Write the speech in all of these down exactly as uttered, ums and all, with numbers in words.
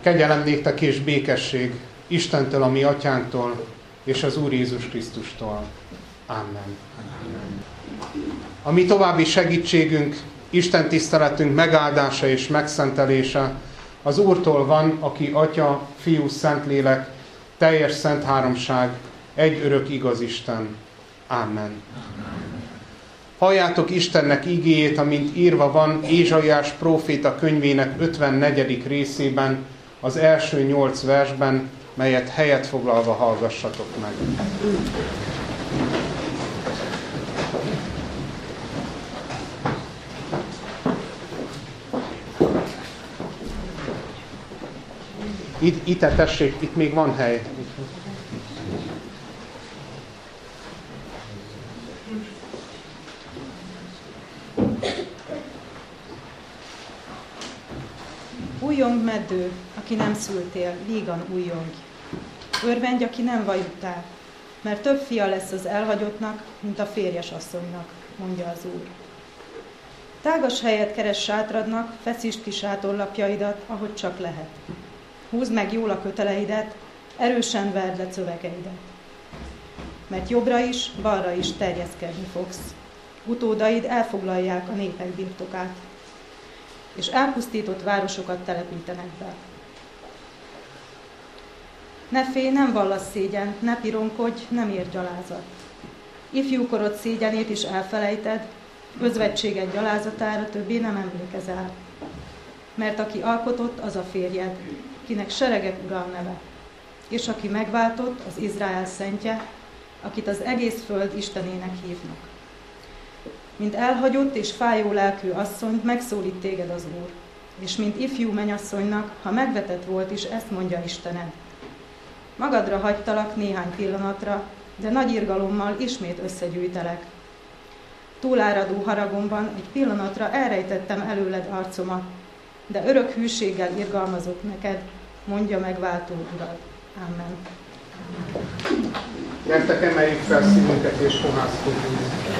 Kegyelem néktek és békesség Istentől, a mi atyánktól, és az Úr Jézus Krisztustól. Amen. A mi további segítségünk, Isten tiszteletünk megáldása és megszentelése az Úrtól van, aki Atya, Fiú, Szentlélek, teljes szent háromság, egy örök igaz Isten. Amen. Halljátok Istennek igéjét, amint írva van Ézsaiás próféta könyvének ötvennegyedik részében, az első nyolc versben, melyet helyet foglalva hallgassatok meg. Itt, itt tessék, itt még van hely. Újjong meddő, aki nem szültél, vígan újjongj. Örvendj, aki nem vajuttál, mert több fia lesz az elhagyottnak, mint a férjes asszonynak, mondja az Úr. Tágas helyet keres sátradnak, feszítsd ki sátorlapjaidat, ahogy csak lehet. Húzd meg jól a köteleidet, erősen verd le szövegeidet. Mert jobbra is, balra is terjeszkedni fogsz. Utódaid elfoglalják a népek birtokát, és elpusztított városokat telepítenek be. Ne félj, nem vallasz szégyent, ne pironkodj, nem ér gyalázat. Ifjúkorod szégyenét is elfelejted, özvegységed gyalázatára többé nem emlékezel. Mert aki alkotott, az a férjed, kinek seregek ura a neve, és aki megváltott, az Izrael szentje, akit az egész föld Istenének hívnak. Mint elhagyott és fájó lelkű asszonyt megszólít téged az Úr, és mint ifjú mennyasszonynak, ha megvetett volt is, ezt mondja Istened. Magadra hagytalak néhány pillanatra, de nagy irgalommal ismét összegyűjtelek. Túláradó haragomban egy pillanatra elrejtettem előled arcomat, de örök hűséggel irgalmazok neked, mondja megváltó Urad. Amen. Gyertek, emeljük fel szívünket és fohászkodjunk.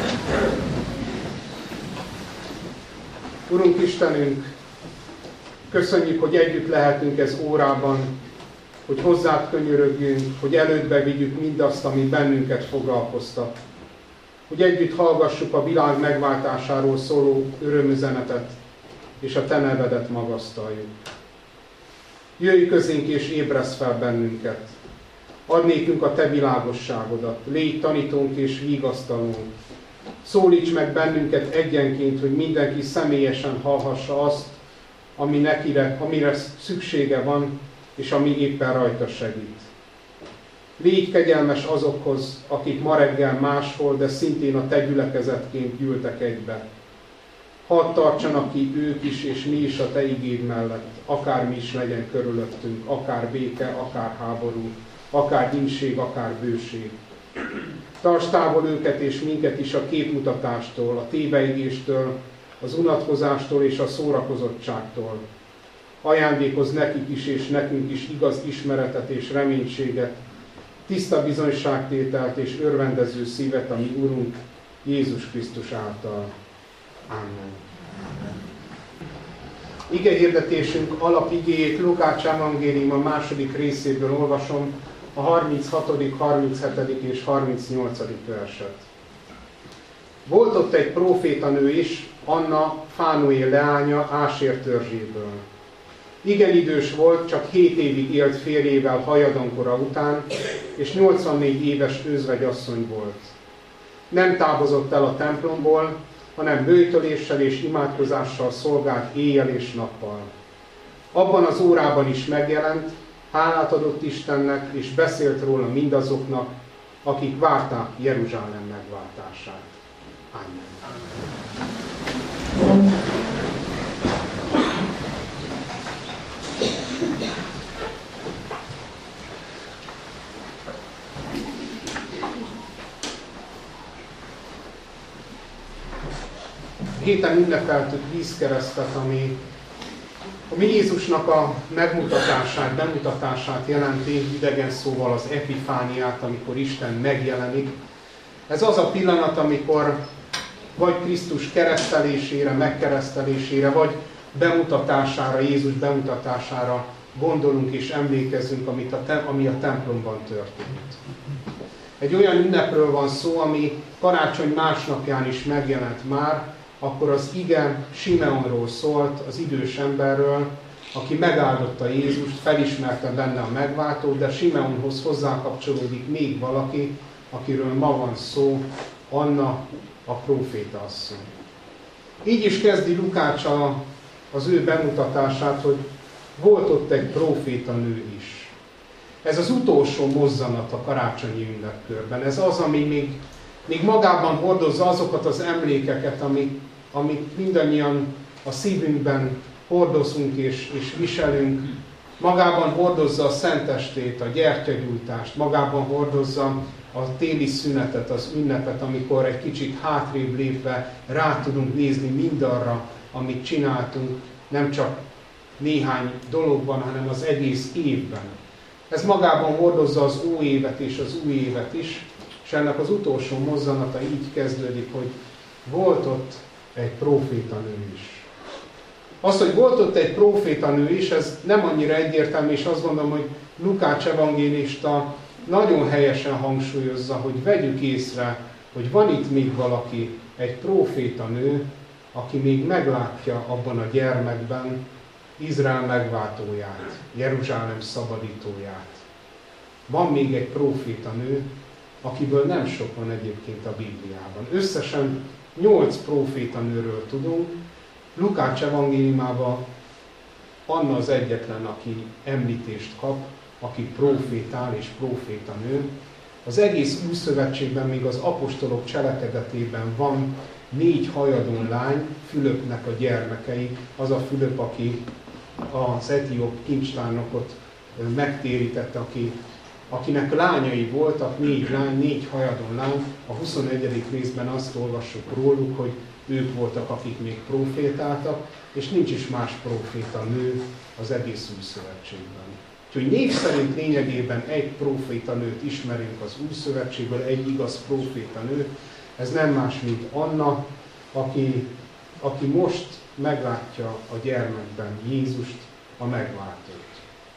Urunk Istenünk, köszönjük, hogy együtt lehetünk ez órában, hogy hozzád könyörögjünk, hogy elődbe vigyük mindazt, ami bennünket foglalkoztat. Hogy együtt hallgassuk a világ megváltásáról szóló örömüzenetet, és a te nevedet magasztaljuk. Jöjj közénk és ébresz fel bennünket. Add nékünk a te világosságodat, légy tanítónk és vigasztalónk. Szólíts meg bennünket egyenként, hogy mindenki személyesen hallhassa azt, ami nekire, amire szüksége van, és ami éppen rajta segít. Légy kegyelmes azokhoz, akik ma reggel máshol, de szintén a te gyülekezetként gyűltek egybe. Hadd tartsanak ki ők is, és mi is a te igéd mellett, akármi is legyen körülöttünk, akár béke, akár háború, akár ínség, akár bőség. Tartsd távol őket és minket is a képmutatástól, a téveigéstől, az unatkozástól és a szórakozottságtól. Ajándékozz nekik is és nekünk is igaz ismeretet és reménységet, tiszta bizonyságtételt és örvendező szívet, a mi Urunk Jézus Krisztus által. Amen. Ige hirdetésünk alapigéjét Lukács evangélium a második részéből olvasom, a harminchatodik, harminchetedik és harmincnyolcadik verset. Volt ott egy prófétanő is, Anna, Fánuél leánya, Ásér törzséből. Igen idős volt, csak hét évig élt férjével hajadankora után, és nyolcvannégy éves özvegyasszony volt. Nem távozott el a templomból, hanem böjtöléssel és imádkozással szolgált éjjel és nappal. Abban az órában is megjelent, hálát adott Istennek, és beszélt róla mindazoknak, akik várták Jeruzsálem megváltását. Amen. Héten ünnepeltük vízkeresztet, ami a mi Jézusnak a megmutatását, bemutatását jelenti, idegen szóval az epifániát, amikor Isten megjelenik. Ez az a pillanat, amikor vagy Krisztus keresztelésére, megkeresztelésére, vagy bemutatására, Jézus bemutatására gondolunk és emlékezünk, amit a tem- ami a templomban történt. Egy olyan ünnepről van szó, ami karácsony másnapján is megjelent már, akkor az ige Simeonról szólt, az idős emberről, aki megáldotta Jézust, felismerte benne a megváltót, de Simeonhoz hozzákapcsolódik még valaki, akiről ma van szó, Anna, a próféta asszony. Így is kezdi Lukács a, az ő bemutatását, hogy volt ott egy próféta nő is. Ez az utolsó mozzanat a karácsonyi ünnepkörben. Ez az, ami még, még magában hordozza azokat az emlékeket, amik, amik mindannyian a szívünkben hordozunk és, és viselünk. Magában hordozza a szentestét, a gyertyagyújtást, magában hordozza a téli szünetet, az ünnepet, amikor egy kicsit hátrébb lépve rá tudunk nézni mindarra, amit csináltunk, nem csak néhány dologban, hanem az egész évben. Ez magában hordozza az új évet és az új évet is, és ennek az utolsó mozzanata így kezdődik, hogy volt ott egy prófétanő is. Az, hogy volt ott egy prófétanő is, ez nem annyira egyértelmű, és azt gondolom, hogy Lukács evangélista nagyon helyesen hangsúlyozza, hogy vegyük észre, hogy van itt még valaki, egy prófétanő, aki még meglátja abban a gyermekben Izrael megváltóját, Jeruzsálem szabadítóját. Van még egy prófétanő, akiből nem sok van egyébként a Bibliában. Összesen nyolc prófétanőről tudunk. Lukács evangéliumában Anna az egyetlen, aki említést kap, aki prófétál és prófétanő. Az egész Új Szövetségben, még az apostolok cselekedetében van négy hajadon lány, Fülöpnek a gyermekei, az a Fülöp, aki az etióp kincstárnokot megtérítette, aki, akinek lányai voltak, négy lány, négy hajadon lány. A huszonegyedik részben azt olvassuk róluk, hogy ők voltak, akik még prófétáltak, és nincs is más próféta nő az egész Új Szövetségben. Úgyhogy név szerint lényegében egy prófétanőt ismerünk az Új Szövetségből, egy igaz prófétanő. Ez nem más, mint Anna, aki, aki most meglátja a gyermekben Jézust, a megváltót.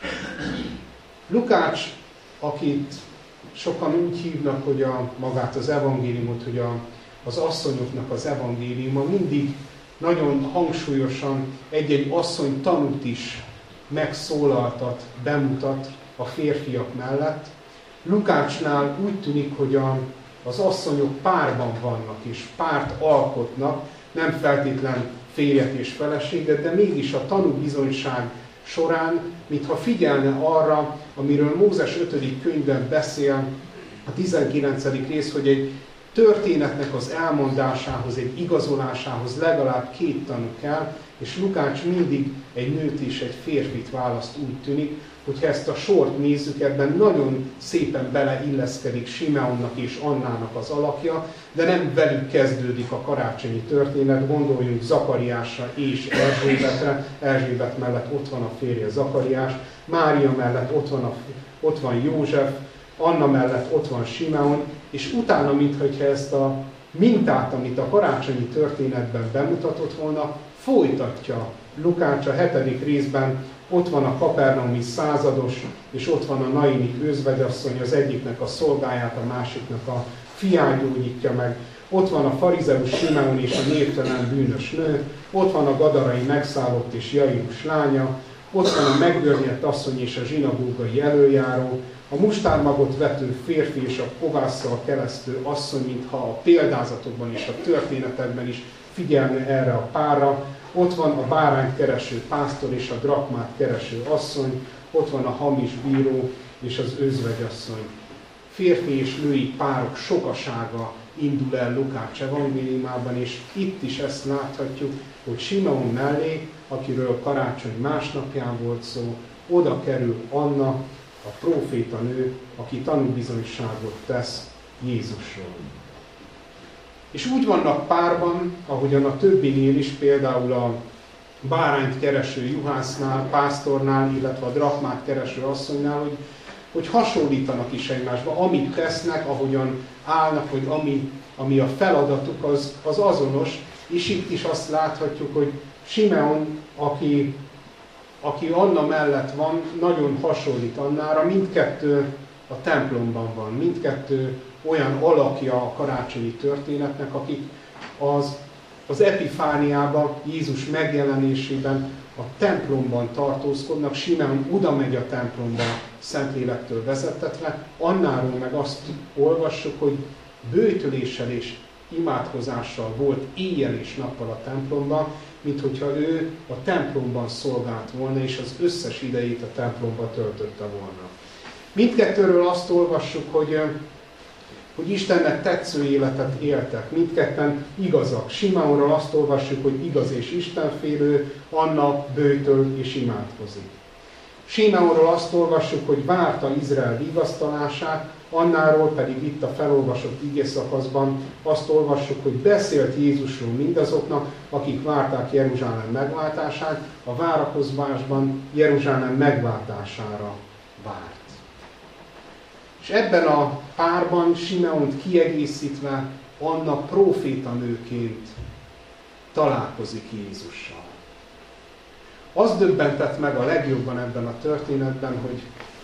Lukács, akit sokan úgy hívnak, hogy a, magát az evangéliumot, hogy a, az asszonyoknak az evangéliuma, mindig nagyon hangsúlyosan egy-egy asszony tanút is megszólaltat, bemutat a férfiak mellett. Lukácsnál úgy tűnik, hogy a, az asszonyok párban vannak és párt alkotnak, nem feltétlen férjet és feleséget, de mégis a tanúbizonyság során, mintha figyelne arra, amiről Mózes ötödik könyvben beszél, a tizenkilencedik rész, hogy egy történetnek az elmondásához, egy igazolásához legalább két tanú kell, és Lukács mindig egy nőt és egy férfit választ, úgy tűnik, hogyha ezt a sort nézzük, ebben nagyon szépen beleilleszkedik Simeonnak és Annának az alakja, de nem velük kezdődik a karácsonyi történet, gondoljunk Zakariásra és Erzsébetre, Erzsébet mellett ott van a férje Zakariás, Mária mellett ott van, a, ott van József, Anna mellett ott van Simeon, és utána, mintha ezt a mintát, amit a karácsonyi történetben bemutatott volna, folytatja Lukács a hetedik részben. Ott van a kapernaumi százados, és ott van a naini özvegyasszony, az egyiknek a szolgáját, a másiknak a fiát gyógyítja meg. Ott van a farizeus Simeon és a névtelen bűnös nő, ott van a gadarai megszállott és Jairus lánya, ott van a megdörnyedt asszony és a zsinagógai előjáró, a mustármagot vető férfi és a kovásszal kelesztő asszony, mintha a példázatokban és a történetekben is figyelne erre a párra. Ott van a bárányt kereső pásztor és a drakmát kereső asszony, ott van a hamis bíró és az özvegyasszony. Férfi és női párok sokasága indul el Lukács evangéliumában, és itt is ezt láthatjuk, hogy Simeon mellé, akiről karácsony másnapján volt szó, oda kerül Anna, a prófétanő, aki tanúbizonyságot tesz Jézusról. És úgy vannak párban, ahogyan a többinél is, például a bárányt kereső juhásznál, pásztornál, illetve a drakmát kereső asszonynál, hogy, hogy hasonlítanak is egymásba. Amit tesznek, ahogyan állnak, hogy ami, ami a feladatuk, az, az azonos. És itt is azt láthatjuk, hogy Simeon, aki aki Anna mellett van, nagyon hasonlít Annára, mindkettő a templomban van, mindkettő olyan alakja a karácsonyi történetnek, akik az, az Epifániában, Jézus megjelenésében a templomban tartózkodnak. Simeon oda megy a templomba Szentlélektől vezettetve, Annáról meg azt olvassuk, hogy böjtöléssel és imádkozással volt éjjel és nappal a templomban, mint hogyha ő a templomban szolgált volna, és az összes idejét a templomban töltötte volna. Mindkettőről azt olvassuk, hogy, hogy Istennek tetsző életet éltek, mindketten igazak. Simeonról azt olvassuk, hogy igaz és istenfélő, Anna böjtöl és imádkozik. Simeonról azt olvassuk, hogy várta Izrael vigasztalását, Annáról pedig itt a felolvasott igészakaszban azt olvassuk, hogy beszélt Jézusról mindazoknak, akik várták Jeruzsálem megváltását, a várakozásban Jeruzsálem megváltására várt. És ebben a párban Simeont kiegészítve Anna prófétanőként találkozik Jézussal. Az döbbentett meg a legjobban ebben a történetben, hogy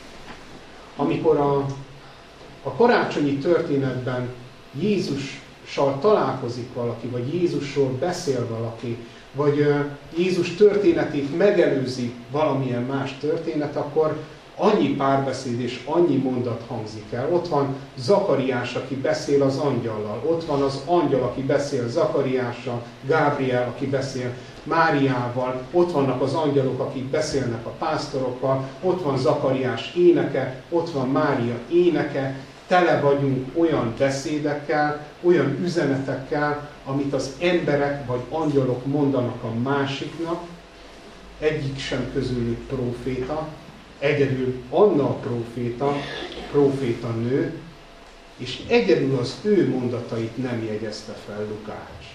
amikor a, a karácsonyi történetben Jézussal találkozik valaki, vagy Jézusról beszél valaki, vagy Jézus történetét megelőzi valamilyen más történet, akkor annyi párbeszéd és annyi mondat hangzik el. Ott van Zakariás, aki beszél az angyallal. Ott van az angyal, aki beszél Zakariással, Gábriel, aki beszél Máriával. Ott vannak az angyalok, akik beszélnek a pásztorokkal. Ott van Zakariás éneke, ott van Mária éneke. Tele vagyunk olyan beszédekkel, olyan üzenetekkel, amit az emberek vagy angyalok mondanak a másiknak. Egyik sem közülük próféta. Egyedül Anna a próféta, próféta nő, és egyedül az ő mondatait nem jegyezte fel Lukács.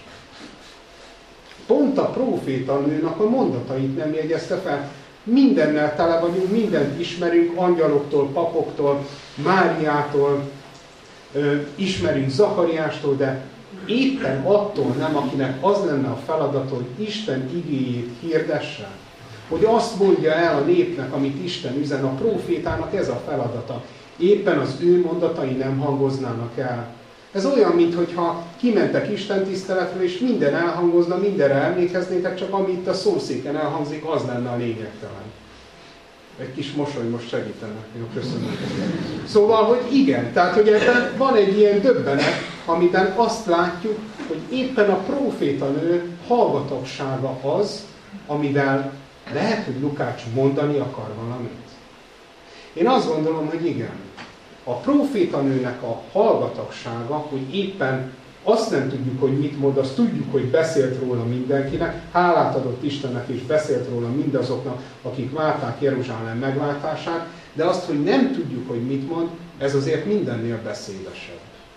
Pont a próféta nőnek a mondatait nem jegyezte fel. Mindennel tele vagyunk, mindent ismerünk, angyaloktól, papoktól, Máriától, ö, ismerünk Zakariástól, de éppen attól nem, akinek az lenne a feladata, hogy Isten igéjét hirdesse, hogy azt mondja el a népnek, amit Isten üzen, a prófétának ez a feladata. Éppen az ő mondatai nem hangoznának el. Ez olyan, mintha kimentek Isten tiszteletre, és minden elhangozna, mindenre emlékeznétek, csak ami itt a szószéken elhangzik, az lenne a lényegtelen. Egy kis mosoly most segítene. Jó, köszönöm. Szóval, hogy igen, tehát hogy ebben van egy ilyen döbbenet, amiben azt látjuk, hogy éppen a prófétanő hallgatagsága az, amivel lehet, hogy Lukács mondani akar valamit. Én azt gondolom, hogy igen. A prófétanőnek a hallgatagsága, hogy éppen azt nem tudjuk, hogy mit mond, azt tudjuk, hogy beszélt róla mindenkinek, hálát adott Istennek és beszélt róla mindazoknak, akik várták Jeruzsálem megváltását, de azt, hogy nem tudjuk, hogy mit mond, ez azért mindennél beszédesebb.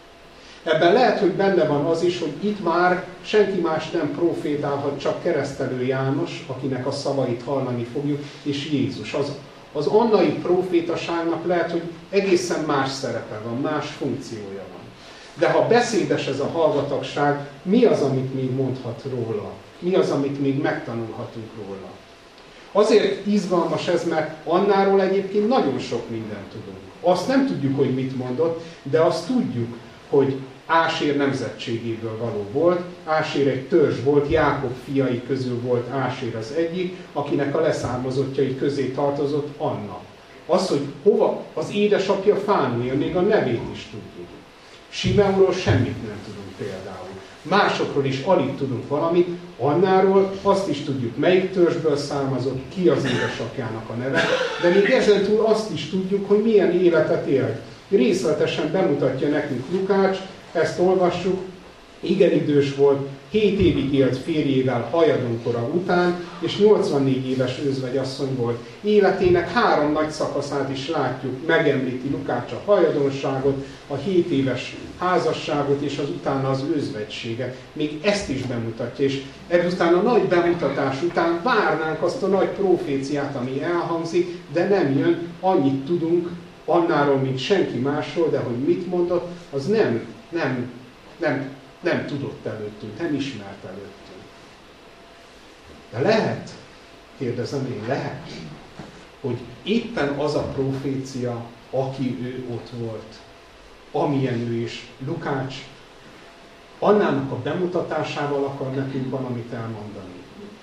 Ebben lehet, hogy benne van az is, hogy itt már senki más nem profétálhat, csak Keresztelő János, akinek a szavait hallani fogjuk, és Jézus. Az, az annai profétaságnak lehet, hogy egészen más szerepe van, más funkciója van. De ha beszédes ez a hallgatagság, mi az, amit még mondhat róla? Mi az, amit még megtanulhatunk róla? Azért izgalmas ez, mert Annáról egyébként nagyon sok mindent tudunk. Azt nem tudjuk, hogy mit mondott, de azt tudjuk, hogy Ásér nemzetségéből való volt, Ásér egy törzs volt, Jákob fiai közül volt Ásér az egyik, akinek a leszármazottjai közé tartozott Anna. Az, hogy hova az édesapja Fánúja, még a nevét is tudjuk. Simeonról semmit nem tudunk például. Másokról is alig tudunk valamit, Annáról azt is tudjuk, melyik törzsből származott, ki az édesapjának a neve, de még ezentúl azt is tudjuk, hogy milyen életet élt. Részletesen bemutatja nekünk Lukács, ezt olvassuk, igen idős volt, hét évig élt férjével hajadonkora után, és nyolcvannégy éves özvegyasszony volt. Életének három nagy szakaszát is látjuk, megemlíti Lukács a hajadonságot, a hét éves házasságot, és az utána az özvegységet. Még ezt is bemutatja, és ezután a nagy bemutatás után várnánk azt a nagy proféciát, ami elhangzik, de nem jön, annyit tudunk Annáról, mint senki másról, de hogy mit mondott, az nem, nem, nem, nem tudott előttünk, nem ismert előttünk. De lehet, Kérdezem én, lehet, hogy éppen az a profécia, aki ő ott volt, amilyen ő is, Lukács, annának a bemutatásával akar nekünk valamit elmondani.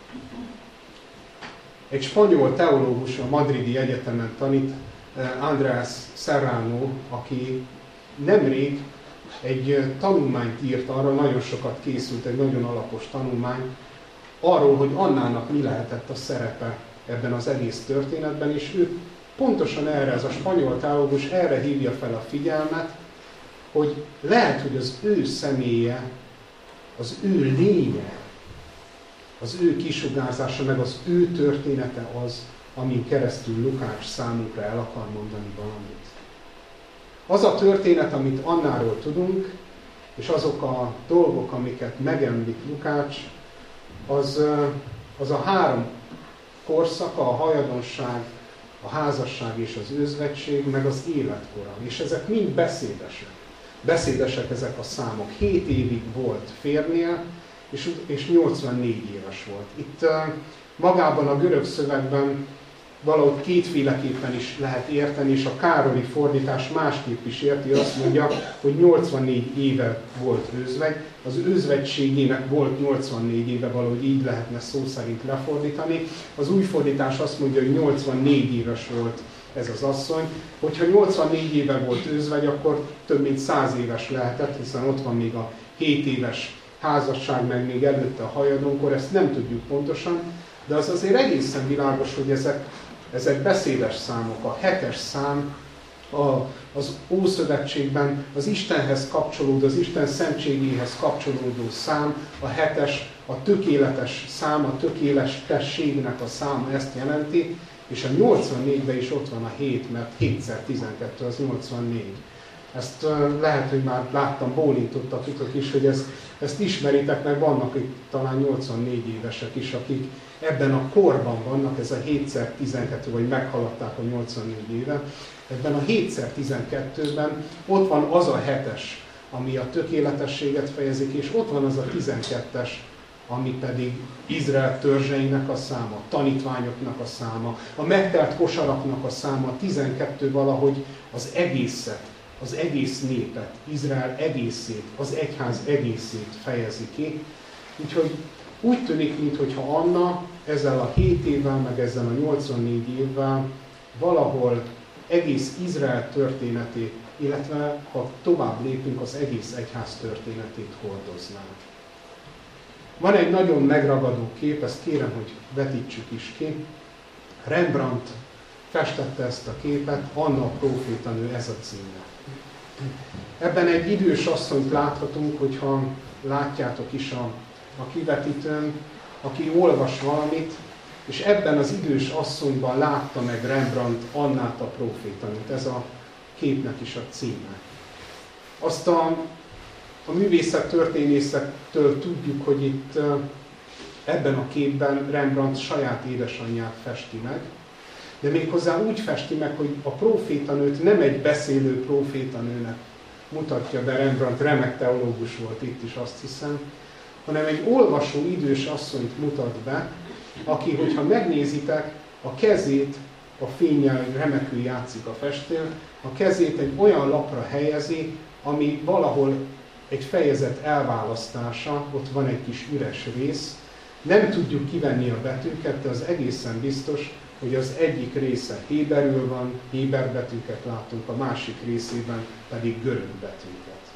Egy spanyol teológus a madridi egyetemen tanít, Andrés Serrano, aki nemrég egy tanulmányt írt arra, nagyon sokat készült, egy nagyon alapos tanulmány, arról, hogy Annának mi lehetett a szerepe ebben az egész történetben, és ő pontosan erre, ez a spanyol teológus erre hívja fel a figyelmet, hogy lehet, hogy az ő személye, az ő lénye, az ő kisugárzása, meg az ő története az, amin keresztül Lukács számunkra el akar mondani valamit. Az a történet, amit Annáról tudunk, és azok a dolgok, amiket megemlít Lukács, az, az a három korszaka, a hajadonság, a házasság és az özvegység, meg az életkora. És ezek mind beszédesek. Beszédesek ezek a számok. Hét évig volt férnél, és, és nyolcvannégy éves volt. Itt magában a görög szövegben valahogy kétféleképpen is lehet érteni, és a Károli fordítás másképp is érti, azt mondja, hogy nyolcvannégy éve volt özvegy, az özvegységének volt nyolcvannégy éve, valahogy így lehetne szó szerint lefordítani. Az új fordítás azt mondja, hogy nyolcvannégy éves volt ez az asszony. Hogyha nyolcvannégy éve volt özvegy, akkor több mint száz éves lehetett, hiszen ott van még a hét éves házasság, meg még előtte a hajadónkor, ezt nem tudjuk pontosan, de az azért egészen világos, hogy ezek, ezek beszédes számok. A hetes szám a, az Ószövetségben az Istenhez kapcsolódó, az Isten szentségéhez kapcsolódó szám, a hetes, a tökéletes szám, a tökéletességnek a száma ezt jelenti, és a nyolcvannégyben is ott van a hét, mert hétszer tizenkettő az nyolcvannégy. Ezt uh, lehet, hogy már láttam, bólintottatok is, hogy ezt, ezt ismeritek, meg vannak itt talán nyolcvannégy évesek is, akik ebben a korban vannak, ez a hétszer tizenkettő, vagy meghaladták a nyolcvannégy éve. Ebben a hétszer tizenkettőben ott van az a hetes, ami a tökéletességet fejezik, és ott van az a tizenkettes, ami pedig Izrael törzseinek a száma, tanítványoknak a száma, a megtelt kosaraknak a száma, a tizenkettő valahogy az egészet, az egész népet, Izrael egészét, az egyház egészét fejezi ki. Úgyhogy úgy tűnik, mintha Anna ezzel a hét évvel, meg ezzel a nyolcvannégy évvel valahol egész Izrael történetét, illetve ha tovább lépünk, az egész egyház történetét hordozná. Van egy nagyon megragadó kép, ezt kérem, hogy vetítsük is ki. Rembrandt festette ezt a képet, Anna a prófétanő, ez a címe. Ebben egy idős asszonyt láthatunk, hogyha látjátok is a, a kivetítőn, aki olvas valamit, és ebben az idős asszonyban látta meg Rembrandt Annát a prófétanőt. Ez a képnek is a címe. Azt a, a művészet történészektől tudjuk, hogy itt ebben a képben Rembrandt saját édesanyját festi meg, de méghozzá úgy festi meg, hogy a prófétanőt nem egy beszélő prófétanőnek mutatja be, Rembrandt remek teológus volt itt is, azt hiszem, hanem egy olvasó idős asszonyt mutat be, aki, hogyha megnézitek, a kezét, a fénnyel remekül játszik a festő, a kezét egy olyan lapra helyezi, ami valahol egy fejezet elválasztása, ott van egy kis üres rész, nem tudjuk kivenni a betűket, de az egészen biztos, hogy az egyik része héberül van, héber betűket látunk, a másik részében pedig görög betűket.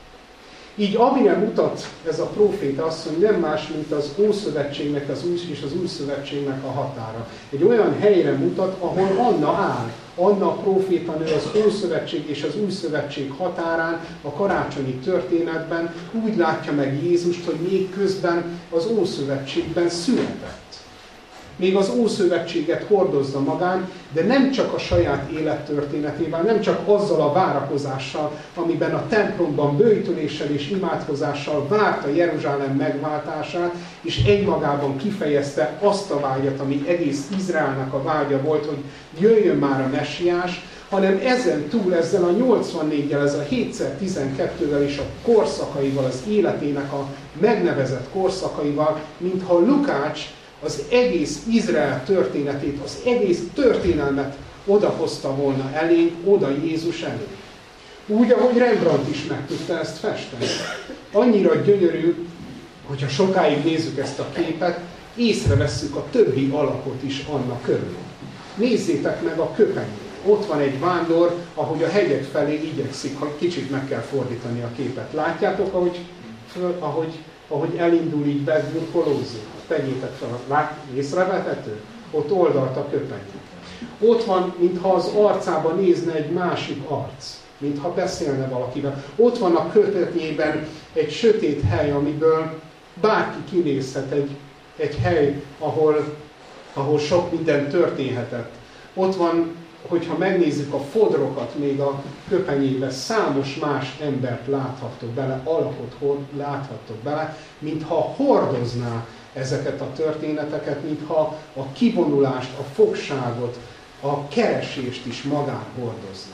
Így amire mutat ez a próféta asszony, nem más, mint az Ószövetségnek az új, és az Új Szövetségnek a határa. Egy olyan helyre mutat, ahol Anna áll. Anna a prófétanő az Ószövetség és az Új Szövetség határán, a karácsonyi történetben úgy látja meg Jézust, hogy még közben az Ószövetségben született. Még az Ószövetséget hordozza magán, de nem csak a saját élettörténetével, nem csak azzal a várakozással, amiben a templomban böjtöléssel és imádkozással várta Jeruzsálem megváltását, és egymagában kifejezte azt a vágyat, ami egész Izraelnek a vágya volt, hogy jöjjön már a messiás, hanem ezen túl, ezzel a nyolcvannégyel, ez a hétszer tizenkettővel és a korszakaival, az életének a megnevezett korszakaival, mintha Lukács az egész Izrael történetét, az egész történelmet odahozta volna elénk, oda Jézus elé. Úgy, ahogy Rembrandt is meg tudta ezt festeni. Annyira gyönyörű, hogyha sokáig nézzük ezt a képet, észrevesszük a többi alakot is annak körül. Nézzétek meg a köpenyét. Ott van egy vándor, ahogy a hegyek felé igyekszik, ha kicsit meg kell fordítani a képet. Látjátok, ahogy, föl, ahogy, ahogy elindul így beburkolózik? Tegyétek fel, lát, észrevehető? Ott oldalt a köpeny. Ott van, mintha az arcába nézne egy másik arc, mintha beszélne valakivel. Ott van a köpenyében egy sötét hely, amiből bárki kinézhet, egy, egy hely, ahol, ahol sok minden történhetett. Ott van, hogyha megnézzük a fodrokat még a köpenyében, számos más embert láthattok bele, alakot láthattok bele, mintha hordozná ezeket a történeteket, mintha a kivonulást, a fogságot, a keresést is magán hordozná.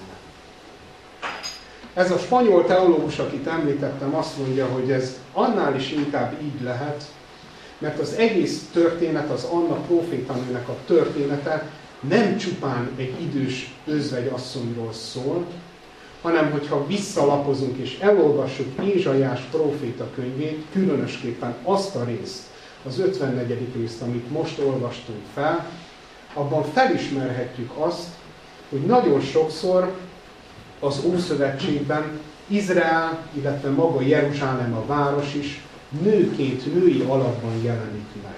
Ez a spanyol teológus, akit említettem, azt mondja, hogy ez annál is inkább így lehet, mert az egész történet, az Anna prófétanőnek a története nem csupán egy idős özvegyasszonyról szól, hanem hogyha visszalapozunk és elolvassuk Ézsaiás próféta könyvét, különösképpen azt a részt, az ötvennegyedik részt, amit most olvastunk fel, abban felismerhetjük azt, hogy nagyon sokszor az Ószövetségben Izrael, illetve maga Jeruzsálem, a város is nőként, női alakban jelenik meg.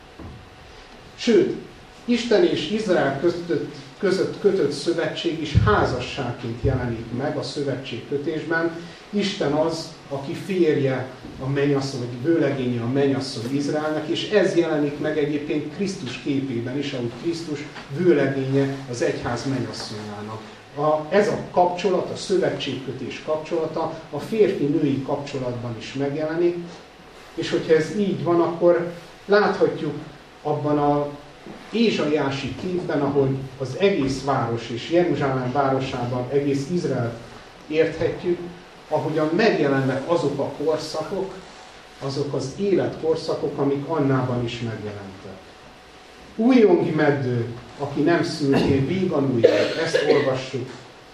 Sőt, Isten és Izrael között, között kötött szövetség is házasságként jelenik meg a szövetségkötésben. Isten az, aki férje a mennyasszony, vagy vőlegénye a mennyasszony Izraelnek, és ez jelenik meg egyébként Krisztus képében is, ahogy Krisztus vőlegénye az egyház mennyasszonyának. A, ez a kapcsolat, a szövetségkötés kapcsolata a férfi-női kapcsolatban is megjelenik, és hogyha ez így van, akkor láthatjuk abban a ézsaiási képben, ahol az egész város és Jeruzsálem városában egész Izraelt érthetjük, ahogyan megjelennek azok a korszakok, azok az életkorszakok, amik Annában is megjelentek. Újjongi meddő, aki nem szültél, vígan újjel, ezt olvassuk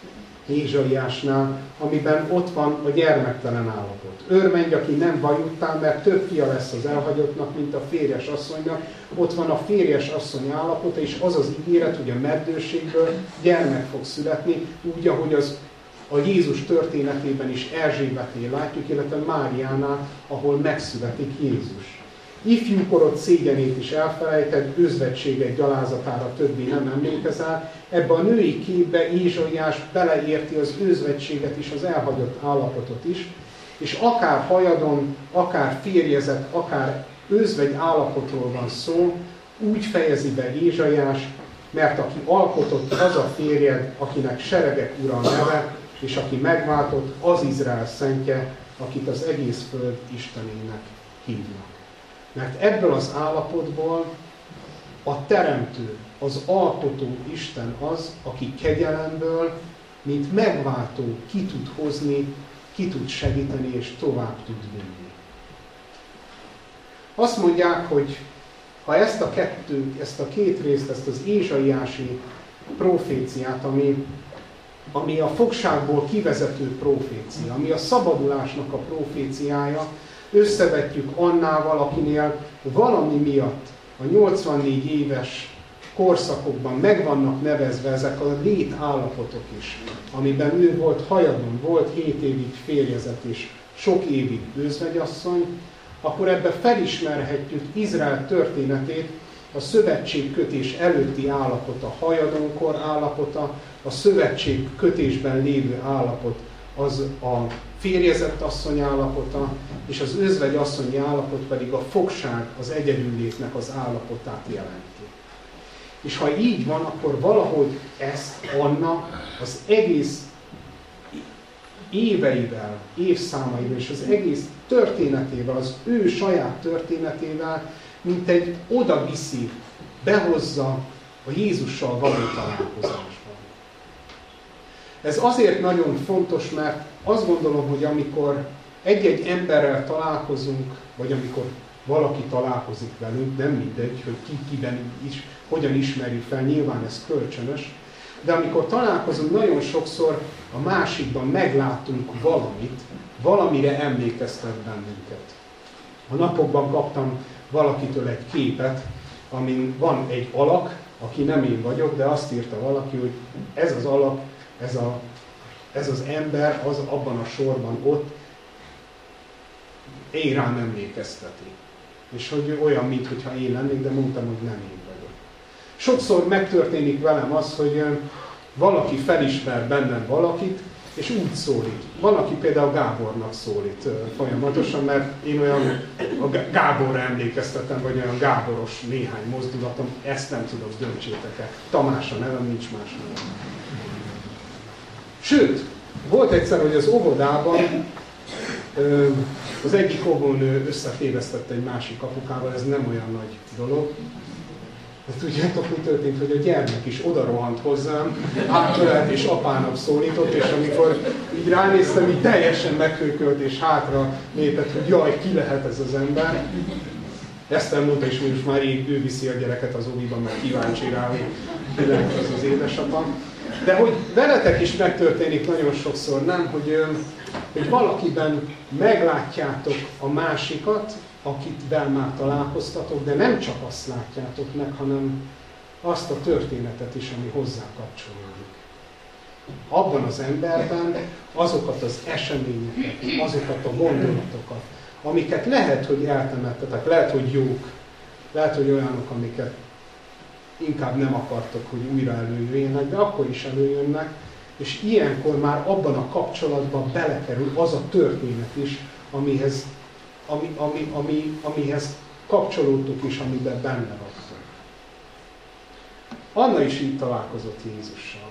Ézsaiásnál, amiben ott van a gyermektelen állapot. Örvendj, aki nem vajuttál, mert több fia lesz az elhagyottnak, mint a férjes asszonynak. Ott van a férjes asszony állapota, és az az ígéret, hogy a meddőségből gyermek fog születni, úgy, ahogy az a Jézus történetében is Erzsébetnél látjuk, illetve Máriánál, ahol megszületik Jézus. Ifjúkorod szégyenét is elfelejted, özvegységed gyalázatára többé nem emlékezel. Ebbe a női képbe Ézsaiás beleérti az özvegységet is, az elhagyott állapotot is, és akár hajadon, akár férjezet, akár özvegy állapotról van szó, úgy fejezi be Ézsaiás, mert aki alkotott, az a férjed, akinek seregek ura a neve, és aki megváltott, az Izrael szentje, akit az egész föld Istenének hívnak. Mert ebből az állapotból a teremtő, az alkotó Isten az, aki kegyelemből, mint megváltó ki tud hozni, ki tud segíteni és tovább tud vinni. Azt mondják, hogy ha ezt a kettőt, ezt a két részt, ezt az ézsaiási proféciát, ami, ami a fogságból kivezető profécia, ami a szabadulásnak a proféciája, összevetjük Annával, akinél valami miatt a nyolcvannégy éves korszakokban meg vannak nevezve ezek a létállapotok is, amiben ő volt hajadon, volt hét évig férjezet és sok évig özvegyasszony, akkor ebbe felismerhetjük Izrael történetét, a szövetségkötés előtti állapot, a hajadonkor állapota, a szövetségkötésben lévő állapot, az a férjezett asszony állapota, és az özvegy asszonyi állapot pedig a fogság, az egyedüllétnek az állapotát jelenti. És ha így van, akkor valahogy ezt Anna az egész éveivel, évszámaival és az egész történetével, az ő saját történetével, mint egy oda viszi, behozza a Jézussal való találkozásba. Ez azért nagyon fontos, mert azt gondolom, hogy amikor egy-egy emberrel találkozunk, vagy amikor valaki találkozik velünk, nem mindegy, hogy ki kiben is, hogyan ismerjük fel, nyilván ez kölcsönös, de amikor találkozunk, nagyon sokszor a másikban meglátunk valamit, valamire emlékeztet bennünket. A napokban kaptam valakitől egy képet, amin van egy alak, aki nem én vagyok, de azt írta valaki, hogy ez az alak, ez, a, ez az ember az abban a sorban ott, én rám emlékezteti. És hogy olyan, mintha én lennék, de mondtam, hogy nem én vagyok. Sokszor megtörténik velem az, hogy valaki felismer bennem valakit, és úgy szólít. Van, aki például Gábornak szólít folyamatosan, mert én olyan a Gáborra emlékeztetem, vagy olyan Gáboros néhány mozdulatom, ezt nem tudok, döntsétek el. Tamás a nevem, nincs más nevem. Sőt, volt egyszer, hogy az óvodában az egyik óvónő összetévesztette egy másik apukával, ez nem olyan nagy dolog. De tudjátok, mi történt, hogy a gyermek is odarohant hozzám, átölelt és apának szólított, és amikor így ránéztem, így teljesen meghőkölt és hátra lépett, hogy jaj, ki lehet ez az ember. Ezt elmondta is, hogy most már így ő viszi a gyereket az óviban, mert kíváncsi rá, hogy ki lehet ez az édesapa. De hogy veletek is megtörténik nagyon sokszor, nem, hogy, hogy valakiben meglátjátok a másikat, akitvel már találkoztatok, de nem csak azt látjátok meg, hanem azt a történetet is, ami hozzá kapcsolódik. Abban az emberben azokat az eseményeket, azokat a gondolatokat, amiket lehet, hogy eltemettetek, lehet, hogy jók, lehet, hogy olyanok, amiket inkább nem akartok, hogy újra előjöjjenek, de akkor is előjönnek, és ilyenkor már abban a kapcsolatban belekerül az a történet is, amihez, ami, ami, ami, amihez kapcsolódtuk is, amiben benne vagytok. Anna is így találkozott Jézussal.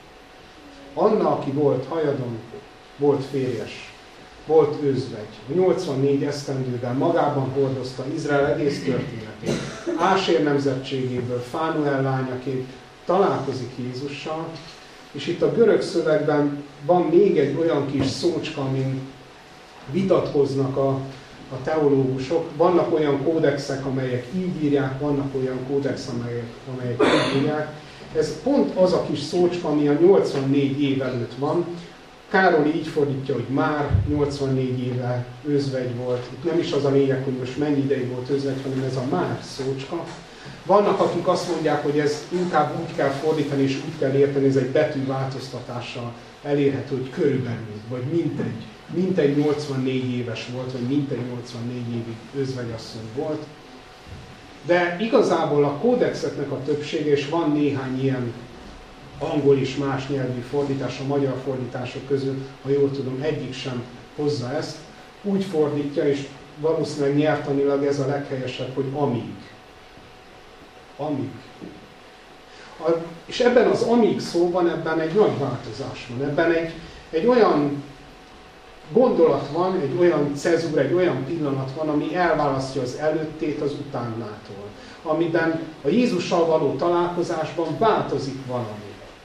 Anna, aki volt hajadon, volt férjes, volt özvegy. A nyolcvannégy esztendőben magában hordozta Izrael egész történetét. Ásér nemzetségéből, Fánuel lányaként találkozik Jézussal, és itt a görög szövegben van még egy olyan kis szócska, amin vitatkoznak a, a teológusok. Vannak olyan kódexek, amelyek így írják, vannak olyan kódexek, amelyek, amelyek így írják. Ez pont az a kis szócska, ami a nyolcvannégy év előtt van. Károly így fordítja, hogy már nyolcvannégy éve özvegy volt. Itt nem is az a lényeg, hogy most mennyi ideig volt özvegy, hanem ez a már szócska. Vannak, akik azt mondják, hogy ez inkább úgy kell fordítani, és úgy kell érteni, ez egy betűváltoztatással elérhető, hogy körülbelül, vagy mintegy. Mintegy nyolcvannégy éves volt, vagy mintegy nyolcvannégy évig özvegyasszony volt. De igazából a kódexeknek a többsége, és van néhány ilyen angol és más nyelvű fordítás, a magyar fordítások közül, ha jól tudom, egyik sem hozza ezt, úgy fordítja, és valószínűleg nyelvtanilag ez a leghelyesebb, hogy amíg. Amíg. A, és ebben az amíg szóban, ebben egy nagy változás van. Ebben egy, egy olyan gondolat van, egy olyan cezúra, egy olyan pillanat van, ami elválasztja az előttét az utánától. Amiben a Jézussal való találkozásban változik valami.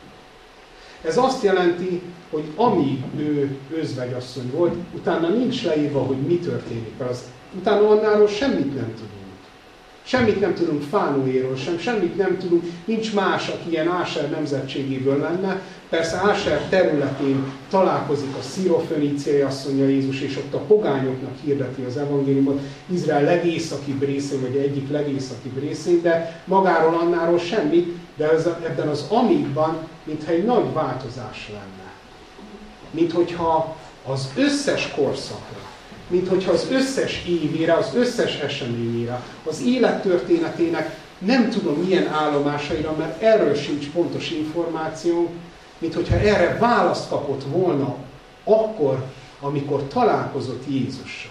Ez azt jelenti, hogy amíg ő özvegyasszony volt, utána nincs leírva, hogy mi történik. Az, utána annáról semmit nem tudunk. Semmit nem tudunk Fánuéról sem, semmit nem tudunk, nincs más, aki ilyen Áser nemzetségéből lenne. Persze Áser területén találkozik a sziroföníciai asszonya Jézus, és ott a pogányoknak hirdeti az evangéliumot, Izrael legészakibb részén, vagy egyik legészakibb részén, de magáról annáról semmit, de ez a, ebben az amígban, mintha egy nagy változás lenne. Mint hogyha az összes korszakra, mint hogyha az összes évére, az összes eseményére, az élettörténetének nem tudom milyen állomásaira, mert erről sincs pontos információ, mint hogyha erre választ kapott volna akkor, amikor találkozott Jézussal.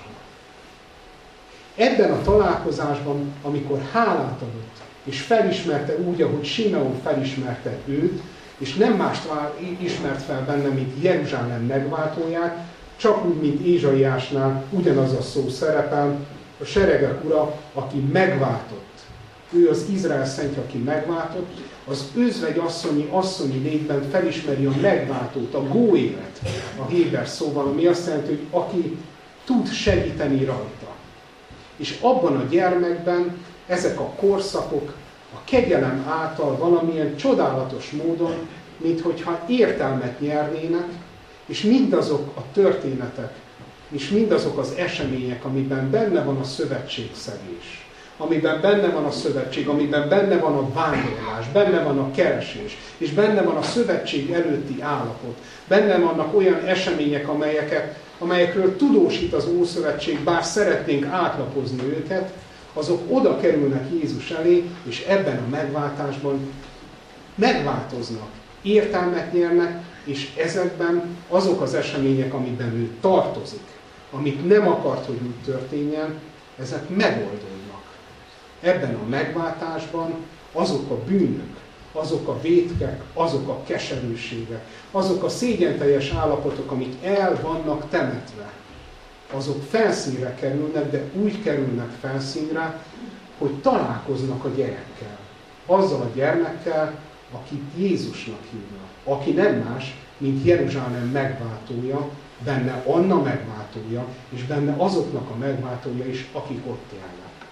Ebben a találkozásban, amikor hálát adott, és felismerte úgy, ahogy Simeon felismerte őt, és nem mást ismert fel benne, mint Jeruzsálem megváltóját, csak úgy, mint Ézsaiásnál ugyanaz a szó szerepel, a seregek ura, aki megváltott. Ő az Izrael szentje, aki megváltott, az özvegy asszonyi, asszonyi létben felismeri a megváltót, a góélet, a héber szóval, ami azt jelenti, hogy aki tud segíteni rajta. És abban a gyermekben ezek a korszakok a kegyelem által valamilyen csodálatos módon, minthogyha értelmet nyernének, és mindazok a történetek, és mindazok az események, amiben benne van a szövetségszegés, amiben benne van a szövetség, amiben benne van a vándorlás, benne van a keresés, és benne van a szövetség előtti állapot, benne vannak olyan események, amelyeket, amelyekről tudósít az Ószövetség, bár szeretnénk átlapozni őket, azok oda kerülnek Jézus elé, és ebben a megváltásban megváltoznak, értelmet nyernek, és ezekben azok az események, amiben ő tartozik, amit nem akart, hogy úgy történjen, ezek megoldódnak. Ebben a megváltásban azok a bűnök, azok a vétkek, azok a keserűségek, azok a szégyenteljes állapotok, amik el vannak temetve, azok felszínre kerülnek, de úgy kerülnek felszínre, hogy találkoznak a gyerekkel. Azzal a gyermekkel, akit Jézusnak hívnak, aki nem más, mint Jeruzsálem megváltója, benne Anna megváltója, és benne azoknak a megváltója is, akik ott élnek.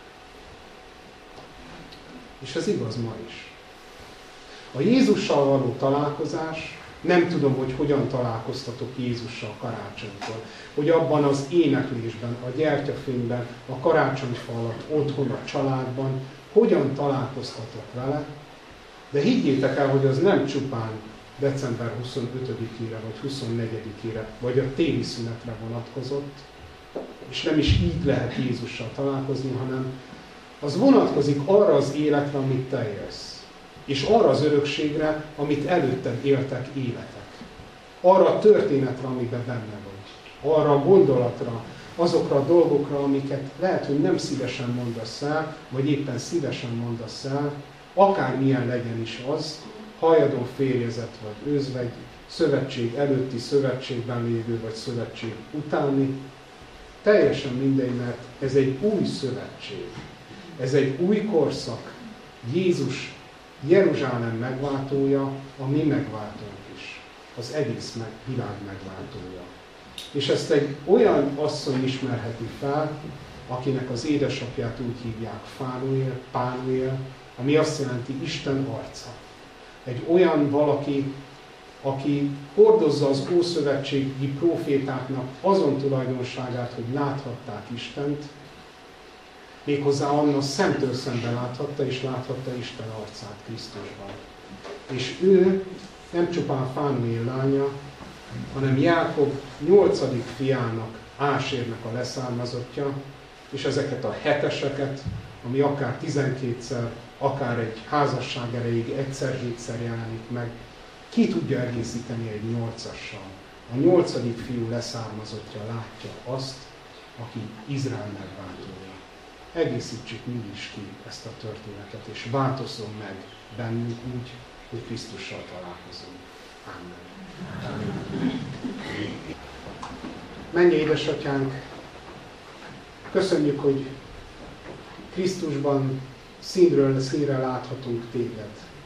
És ez igaz ma is. A Jézussal való találkozás, nem tudom, hogy hogyan találkoztatok Jézussal karácsonykor, hogy abban az éneklésben, a gyertyafényben, a karácsonyfa alatt, otthon, a családban, hogyan találkoztatok vele, de higgyétek el, hogy az nem csupán december huszonötödikére, vagy huszonnegyedikére, vagy a téli szünetre vonatkozott, és nem is így lehet Jézussal találkozni, hanem az vonatkozik arra az életre, amit te élsz, és arra az örökségre, amit előtted éltek életek. Arra a történetre, amiben benne vagy. Arra a gondolatra, azokra a dolgokra, amiket lehet, hogy nem szívesen mondasz el, vagy éppen szívesen mondasz el, akármilyen legyen is az, hajadon férjezett vagy özvegy, szövetség előtti, szövetségben lévő vagy szövetség utáni, teljesen mindegy, mert ez egy új szövetség. Ez egy új korszak. Jézus Jeruzsálem megváltója, a mi megváltónk is. Az egész meg, világ megváltója. És ezt egy olyan asszony ismerheti fel, akinek az édesapját úgy hívják Fánuél, Pánuél, ami azt jelenti Isten arca. Egy olyan valaki, aki hordozza az ószövetségi prófétáknak azon tulajdonságát, hogy láthatták Istent, méghozzá Anna szemtől szemben láthatta, és láthatta Isten arcát Krisztusban. És ő nem csupán Fánuél lánya, hanem Jákob nyolcadik fiának, Ásérnek a leszármazottja, és ezeket a heteseket, ami akár tizenkétszer, akár egy házasság erejéig egyszer-hétszer jelenik meg, ki tudja egészíteni egy nyolcassal? A nyolcadik fiú leszármazottja látja azt, aki Izrael megváltója. Egészítsük mi is ki ezt a történetet, és változzon meg bennünk úgy, hogy Krisztussal találkozunk. Amen. Menj, édesatyánk, köszönjük, hogy Krisztusban színről színre láthatunk téged.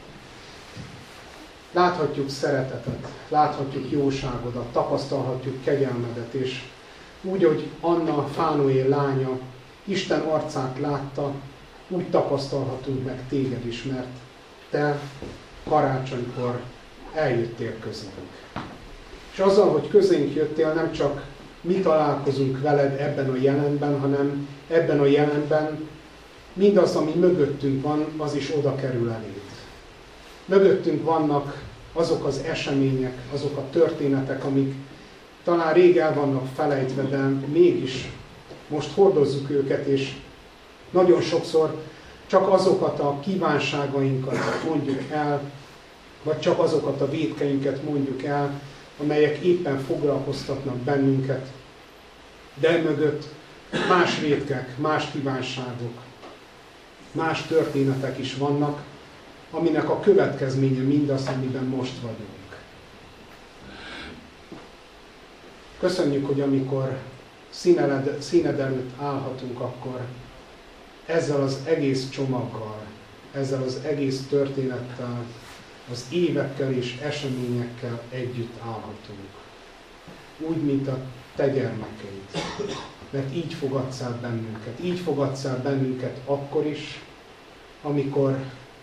Láthatjuk szeretetet, láthatjuk jóságodat, tapasztalhatjuk kegyelmedet, és úgy, hogy Anna, Fánuél lánya Isten arcát látta, úgy tapasztalhatunk meg téged is, mert te karácsonykor eljöttél közénk. És azzal, hogy közénk jöttél, nem csak mi találkozunk veled ebben a jelenben, hanem ebben a jelenben mindaz, ami mögöttünk van, az is oda kerül eléd. Mögöttünk vannak azok az események, azok a történetek, amik talán rég el vannak felejtve, de mégis most hordozzuk őket, és nagyon sokszor csak azokat a kívánságainkat mondjuk el, vagy csak azokat a vétkeinket mondjuk el, amelyek éppen foglalkoztatnak bennünket, de mögött más vétkek, más kívánságok, más történetek is vannak, aminek a következménye mindaz, amiben most vagyunk. Köszönjük, hogy amikor színed, színed előtt állhatunk, akkor ezzel az egész csomaggal, ezzel az egész történettel, az évekkel és eseményekkel együtt állhatunk. úgy, mint a te gyermekeid. Mert így fogadsz el bennünket. Így fogadsz el bennünket akkor is, amikor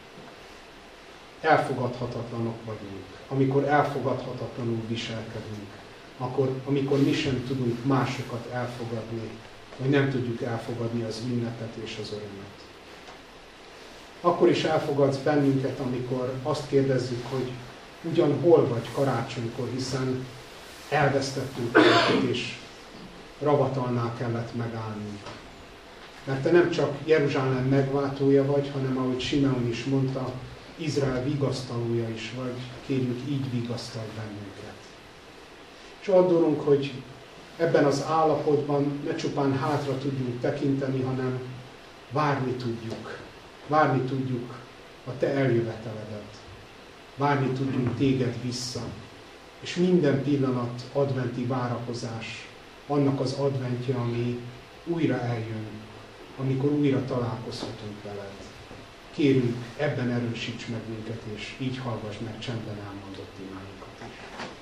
elfogadhatatlanok vagyunk, amikor elfogadhatatlanul viselkedünk, akkor, amikor mi sem tudunk másokat elfogadni, vagy nem tudjuk elfogadni az ünnepet és az örömet. Akkor is elfogadsz bennünket, amikor azt kérdezzük, hogy ugyan hol vagy karácsonykor, hiszen elvesztettünk őket, és ravatalnál kellett megállnunk. Mert te nem csak Jeruzsálem megváltója vagy, hanem ahogy Simeon is mondta, Izrael vigasztalója is vagy, kérjük, így vigasztalj bennünket. És addulunk, hogy ebben az állapotban ne csupán hátra tudjunk tekinteni, hanem várni tudjuk. Várni tudjuk a te eljöveteledet. Várni tudjunk téged vissza. És minden pillanat adventi várakozás, annak az adventje, ami újra eljön, amikor újra találkozhatunk veled. Kérünk, ebben erősíts meg minket, és így hallgass meg csendben elmondott imánkat is.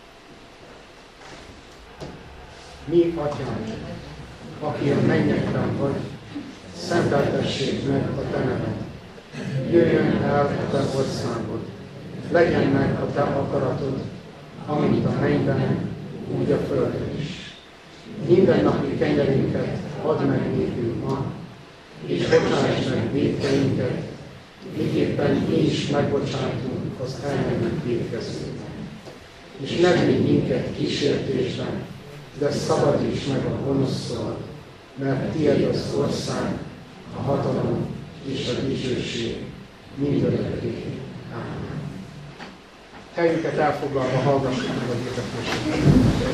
Mi, Atyánk, aki a mennyekben vagy, szenteltessék meg a te neved. Jöjjön el a te országod, legyen meg a te akaratod, amint a mennyben, úgy a földön is. Minden napi kenyerünket add meg nékünk ma, és bocsáss meg vétkeinket, miképpen mi is megbocsátunk az ellenünk vétkezőknek. És ne vigy minket kísértésbe, de szabadíts meg a gonosztól, mert tiéd az ország, a hatalom és a dicsőség mindörökké. Ámen. Helyünket elfoglalva hallgassuk meg a hirdetéseket.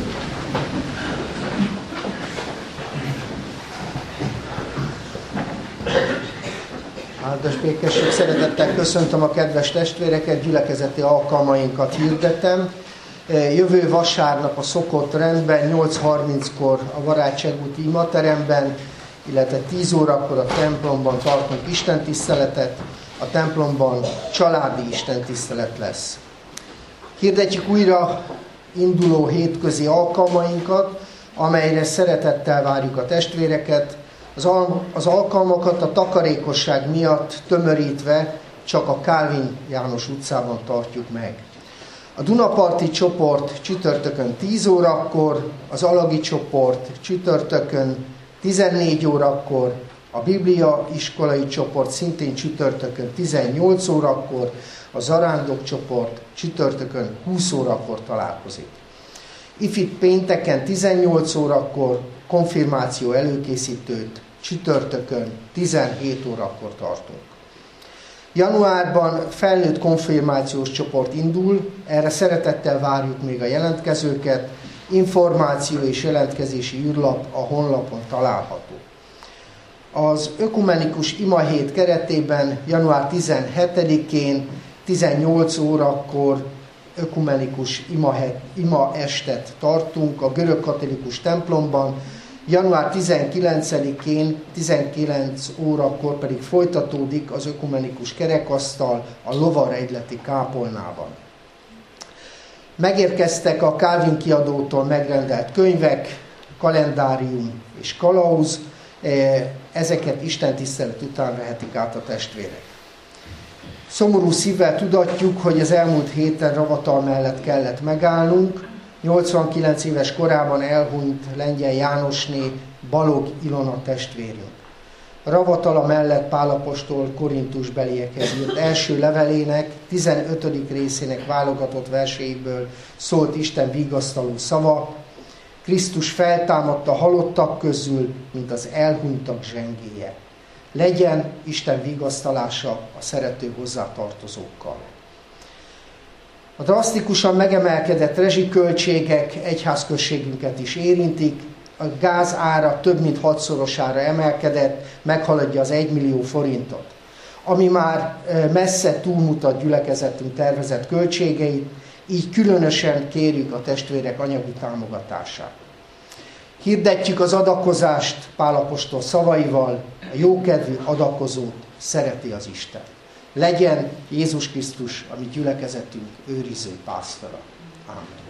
Áldás békesség, szeretettel köszöntöm a kedves testvéreket, gyülekezeti alkalmainkat hirdetem. Jövő vasárnap a szokott rendben, nyolc harminckor a Barátság úti imateremben, illetve tíz órakor a templomban tartunk istentiszteletet, a templomban családi istentisztelet lesz. Hirdetjük újra induló hétközi alkalmainkat, amelyre szeretettel várjuk a testvéreket. Az, al- az alkalmakat a takarékosság miatt tömörítve csak a Kálvin János utcában tartjuk meg. A Dunaparti csoport csütörtökön tíz órakor, az Alagi csoport csütörtökön tizennégy órakor, a Biblia iskolai csoport szintén csütörtökön tizennyolc órakor, a Zarándok csoport csütörtökön húsz órakor találkozik. Ifit pénteken tizennyolc órakor, konfirmáció előkészítőt csütörtökön tizenhét órakor tartunk. Januárban felnőtt konfirmációs csoport indul, erre szeretettel várjuk még a jelentkezőket, információ és jelentkezési űrlap a honlapon található. Az ökumenikus imahét keretében január tizenhetedikén tizennyolc órakor ökumenikus imahet, ima estet tartunk a görögkatolikus templomban, január tizenkilencedikén tizenkilenc órakor pedig folytatódik az ökumenikus kerekasztal a Lovaregyleti kápolnában. Megérkeztek a Kálvin kiadótól megrendelt könyvek, kalendárium és kalauz, ezeket istentisztelet után vehetik át a testvérek. Szomorú szívvel tudatjuk, hogy az elmúlt héten ravatal mellett kellett megállnunk. nyolcvankilenc éves korában elhunyt Lengyel Jánosné Balog Ilona testvérünk. Ravatala mellett Pál apostol korintusbeliekhez írt első levelének, tizenötödik részének válogatott verseiből szólt Isten vigasztaló szava: Krisztus feltámadt a halottak közül, mint az elhunytak zsengéje. Legyen Isten vigasztalása a szerető hozzátartozókkal. A drasztikusan megemelkedett rezsiköltségek egyházközségünket is érintik. A gáz ára több mint hatszorosára emelkedett, meghaladja az egymillió forintot. Ami már messze túlmutat gyülekezetünk tervezett költségeit, így különösen kérjük a testvérek anyagi támogatását. Hirdetjük az adakozást Pál apostol szavaival: a jókedvű adakozót szereti az Isten. Legyen Jézus Krisztus, a mi gyülekezetünk őriző pásztora. Ámen.